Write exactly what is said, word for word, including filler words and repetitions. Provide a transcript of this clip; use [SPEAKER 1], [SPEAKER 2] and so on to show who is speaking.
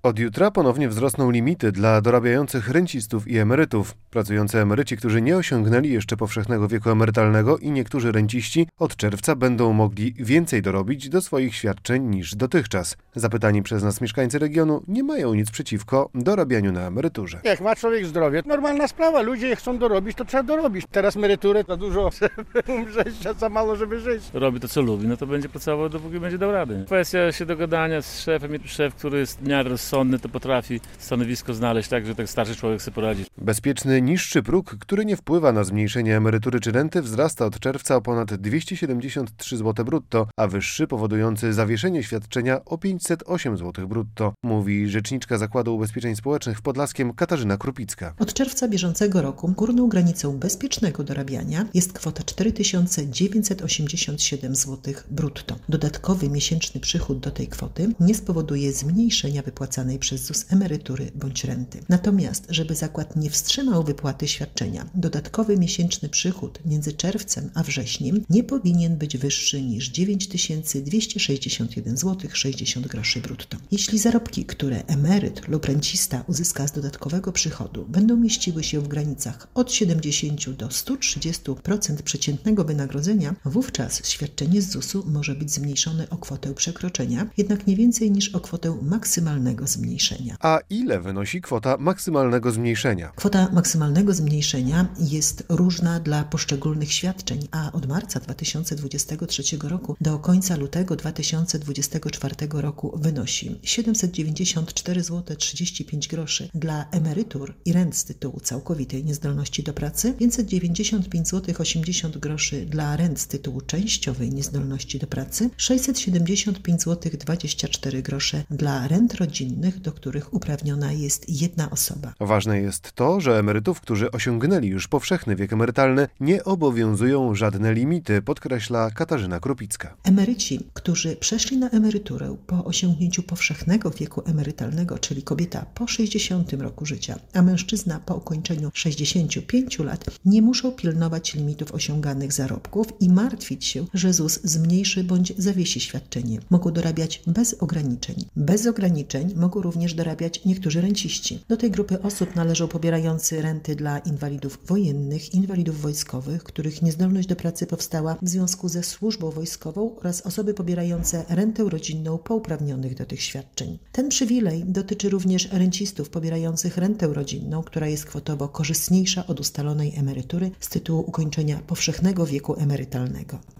[SPEAKER 1] Od jutra ponownie wzrosną limity dla dorabiających rencistów i emerytów. Pracujący emeryci, którzy nie osiągnęli jeszcze powszechnego wieku emerytalnego i niektórzy renciści od czerwca będą mogli więcej dorobić do swoich świadczeń niż dotychczas. Zapytani przez nas mieszkańcy regionu nie mają nic przeciwko dorabianiu na emeryturze.
[SPEAKER 2] Jak ma człowiek zdrowie, normalna sprawa. Ludzie chcą dorobić, to trzeba dorobić. Teraz emerytury za dużo, żeby umrzeć, a za mało, żeby żyć.
[SPEAKER 3] Robi to, co lubi, no to będzie pracował, dopóki będzie dał radę. Kwestia się dogadania z szefem i szef, który jest w miarę rozsądny, to potrafi stanowisko znaleźć tak, że tak starszy człowiek sobie poradzi.
[SPEAKER 1] Bezpieczny niższy próg, który nie wpływa na zmniejszenie emerytury czy renty, wzrasta od czerwca o ponad dwieście siedemdziesiąt trzy złote brutto, a wyższy powodujący zawieszenie świadczenia o pięćset osiem złotych brutto, mówi rzeczniczka Zakładu Ubezpieczeń Społecznych w Podlaskiem Katarzyna Krupicka.
[SPEAKER 4] Od czerwca bieżącego roku górną granicą bezpiecznego dorabiania jest kwota cztery tysiące dziewięćset osiemdziesiąt siedem złotych brutto. Dodatkowy miesięczny przychód do tej kwoty nie spowoduje zmniejszenia wypłacanej przez Z U S emerytury bądź renty. Natomiast, żeby zakład nie wstrzymał wypłaty świadczenia, dodatkowy miesięczny przychód między czerwcem a wrześniem nie powinien być wyższy niż dziewięć tysięcy dwieście sześćdziesiąt jeden złotych sześćdziesiąt groszy brutto. Jeśli zarobki, które emeryt lub rencista uzyska z dodatkowego przychodu, będą mieściły się w granicach od siedemdziesiąt do stu trzydziestu procent przeciętnego wynagrodzenia, wówczas świadczenie z Z U S u może być zmniejszone o kwotę przekroczenia, jednak nie więcej niż o kwotę maksymalnego zmniejszenia.
[SPEAKER 1] A ile wynosi kwota maksymalnego zmniejszenia?
[SPEAKER 4] Kwota maksymalnego zmniejszenia jest różna dla poszczególnych świadczeń, a od marca dwa tysiące dwudziestego trzeciego roku do końca lutego dwa tysiące dwudziestego czwartego roku wynosi siedemset dziewięćdziesiąt cztery złote trzydzieści pięć groszy dla emerytur i rent z tytułu całkowitej niezdolności do pracy, pięćset dziewięćdziesiąt pięć złotych osiemdziesiąt groszy dla rent z tytułu częściowej niezdolności do pracy, sześćset siedemdziesiąt pięć złotych dwadzieścia cztery grosze dla rent rodzinnych, do których uprawniona jest jedna osoba.
[SPEAKER 1] Ważne jest to, że emerytów, którzy osiągnęli już powszechny wiek emerytalny, nie obowiązują żadne limity, podkreśla Katarzyna Krupicka.
[SPEAKER 4] Emeryci, którzy przeszli na emeryturę po osiągnięciu powszechnego wieku emerytalnego, czyli kobieta po sześćdziesiątym roku życia, a mężczyzna po ukończeniu sześćdziesięciu pięciu lat, nie muszą pilnować limitów osiąganych zarobków i martwić się, że Z U S zmniejszy bądź zawiesi świadczenie. Mogą dorabiać bez ograniczeń. Bez ograniczeń mogą również dorabiać niektórzy renciści. Do tej grupy osób należą pobierający renty dla inwalidów wojennych, inwalidów wojskowych, których niezdolność do pracy powstała w związku ze służbą wojskową, oraz osoby pobierające rentę rodzinną po uprawnionych do tych świadczeń. Ten przywilej dotyczy również rencistów pobierających rentę rodzinną, która jest kwotowo korzystniejsza od ustalonej emerytury z tytułu ukończenia powszechnego wieku emerytalnego.